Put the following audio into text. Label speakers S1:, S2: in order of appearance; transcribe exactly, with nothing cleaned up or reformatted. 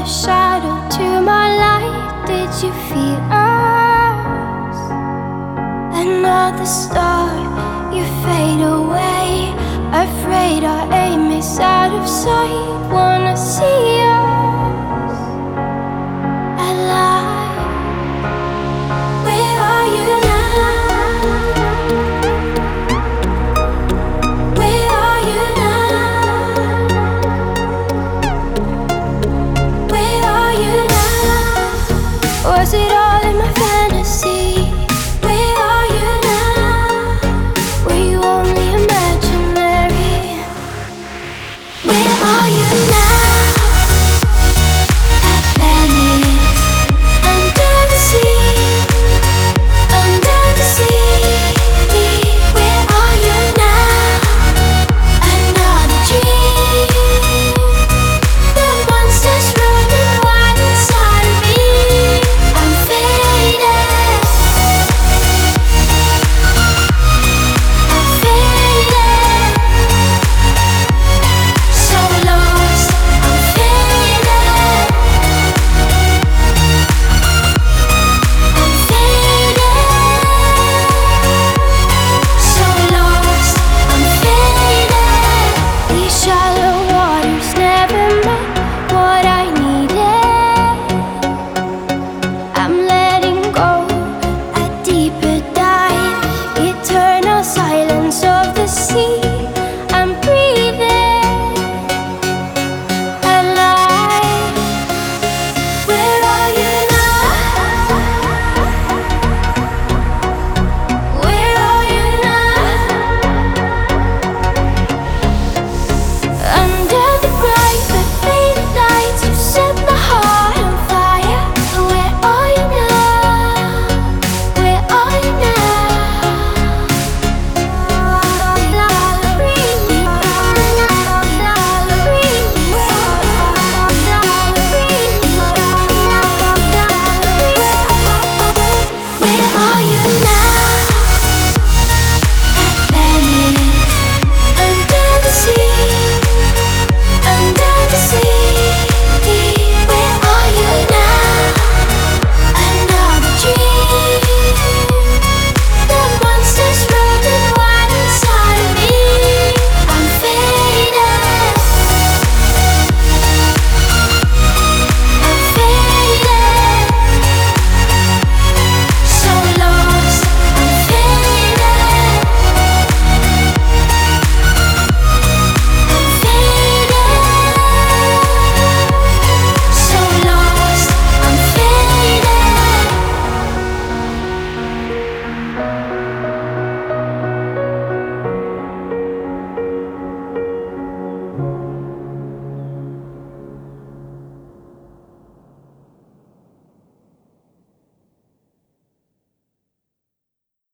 S1: another shadow to my light. Did you feel us? Another star, you fade away. Afraid our aim is out of sight. Wanna see us alive. Where are you now? Where are you now? Where are you now? Was it all in my face?